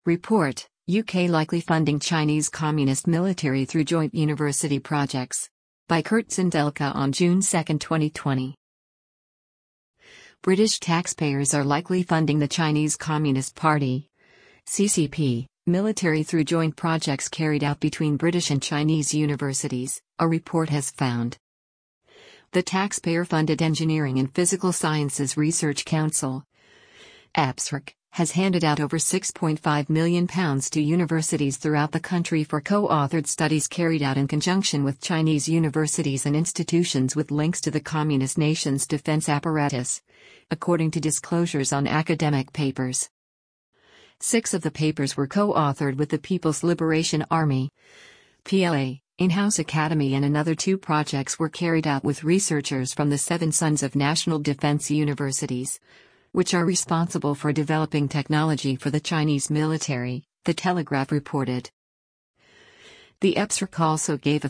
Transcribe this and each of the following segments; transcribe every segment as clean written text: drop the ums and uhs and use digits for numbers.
Report: UK likely funding Chinese Communist military through joint university projects. By Kurt Zindelka on June 2, 2020. British taxpayers are likely funding the Chinese Communist Party (CCP) military through joint projects carried out between British and Chinese universities, a report has found. The Taxpayer-Funded Engineering and Physical Sciences Research Council (APSRC) has handed out over £6.5 million to universities throughout the country for co-authored studies carried out in conjunction with Chinese universities and institutions with links to the communist nation's defense apparatus, according to disclosures on academic papers. 6 of the papers were co-authored with the People's Liberation Army (PLA), In-House Academy, and another 2 projects were carried out with researchers from the 7 Sons of National Defense Universities, which are responsible for developing technology for the Chinese military, The Telegraph reported. The EPSRC also gave a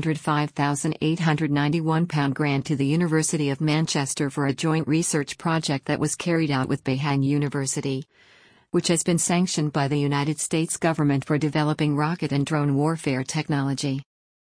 £305,891 grant to the University of Manchester for a joint research project that was carried out with Beihang University, which has been sanctioned by the United States government for developing rocket and drone warfare technology.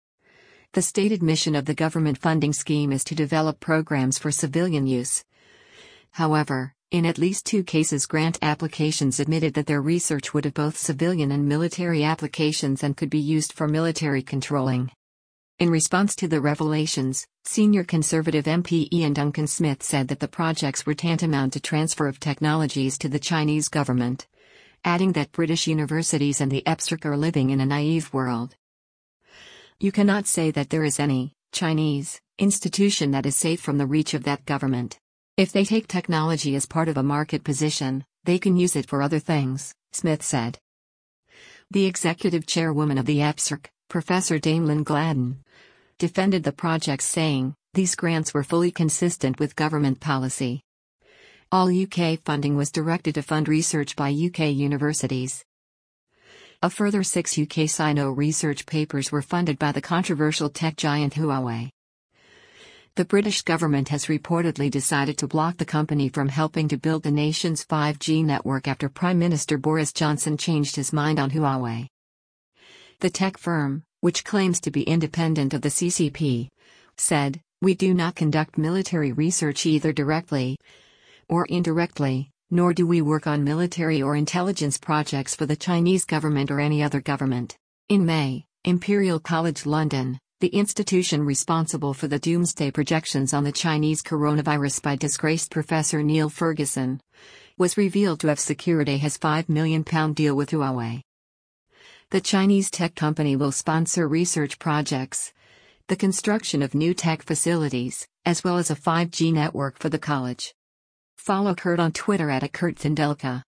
The stated mission of the government funding scheme is to develop programs for civilian use. However, in at least 2 cases, grant applications admitted that their research would have both civilian and military applications and could be used for military controlling. In response to the revelations, senior Conservative MP Ian Duncan Smith said that the projects were tantamount to transfer of technologies to the Chinese government, adding that British universities and the EPSRC are living in a naive world. You cannot say that there is any Chinese institution that is safe from the reach of that government. If they take technology as part of a market position, they can use it for other things, Smith said. The executive chairwoman of the EPSRC, Professor Damelin Gladden, defended the projects, saying, "These grants were fully consistent with government policy. All UK funding was directed to fund research by UK universities." A further 6 UK Sino research papers were funded by the controversial tech giant Huawei. The British government has reportedly decided to block the company from helping to build the nation's 5G network after Prime Minister Boris Johnson changed his mind on Huawei. The tech firm, which claims to be independent of the CCP, said, "We do not conduct military research either directly or indirectly, nor do we work on military or intelligence projects for the Chinese government or any other government." In May, Imperial College London, the institution responsible for the doomsday projections on the Chinese coronavirus by disgraced Professor Neil Ferguson, was revealed to have secured a £5 million deal with Huawei. The Chinese tech company will sponsor research projects, the construction of new tech facilities, as well as a 5G network for the college. Follow Kurt on Twitter @KurtZindelka.